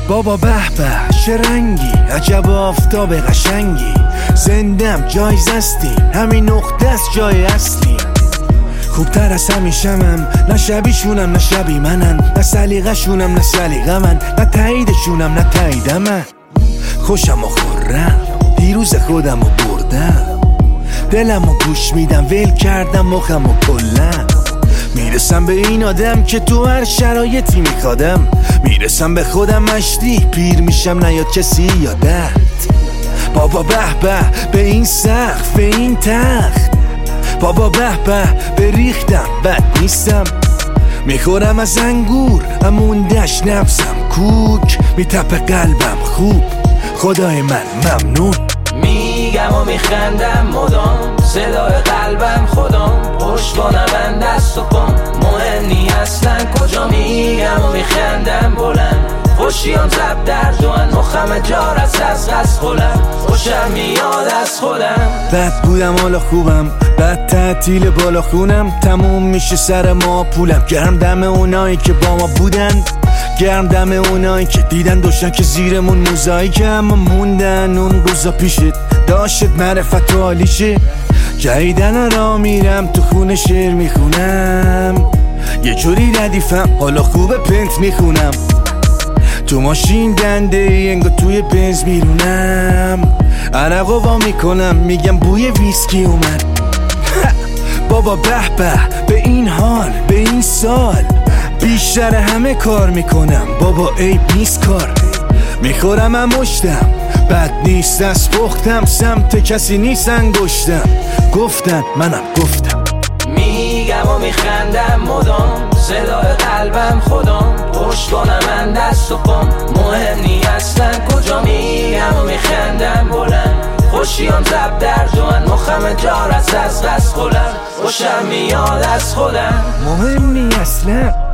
بابا به به چه رنگی، عجب آفتاب قشنگی، زندم جایزستیم، همین نقطه است جای اصلی. خوبتر از همیشمم، نه شبیشونم نه شبی منن، نه سلیقه‌شونم نه سلیقه من، نه تاییدشونم نه تایید من. خوشم و خورم دیروز خودم و بردم، دلم و گوش میدم ول کردم مخم و کلم. میرسم به این آدم که تو هر شرایطی میخوادم، میرسم به خودم مشتی پیر میشم نیاد کسی یادت. بابا به به به این سقف به این تخت، بابا به به به ریختم بد نیستم. میخورم از انگور اموندش نفسم کوک، میتپه قلبم خوب خدای من ممنون. میگم و میخندم مدام، صدای قلبم خودم، پشتوانم من دست و پام، مهم نی اصلا کجا. میگم و میخندم بلند، خوشیام زب در دوان، مخم جار از خولم، خوشم میاد از خودم. بد بودم حالا خوبم، بد تعطیل بالا خونم، تموم میشه سر ما پولم. گرم دم اونایی که با ما بودن، گرم دم اونایی که دیدن داشتن که زیرمون موزاییک، اما موندن اون روزا پیشت داشت معرفت و حالیشه. جایدن را میرم تو خونه شعر میخونم، یه جوری ردیفم حالا خوبه پنت میخونم. تو ماشین دنده ای انگار توی بنز میرونم، عرق وا میکنم میگم بوی ویسکی اومد. بابا به به به این حال به این سال، بیشتر همه کار میکنم بابا عیب نیست کار. میخورم هم مشتم بد نیست از پختم، سمت کسی نیست انگشتم، گفتن منم گفتم. میگم و میخندم مدام، صدای قلبم خودم، پشتوانم من دست و پام، مهم نی اصلا کجا. میگم و میخندم بلند، خوشیام زب در دوان، مخم جار از خولم، خوشم میاد از خودم. مهم نی اصلا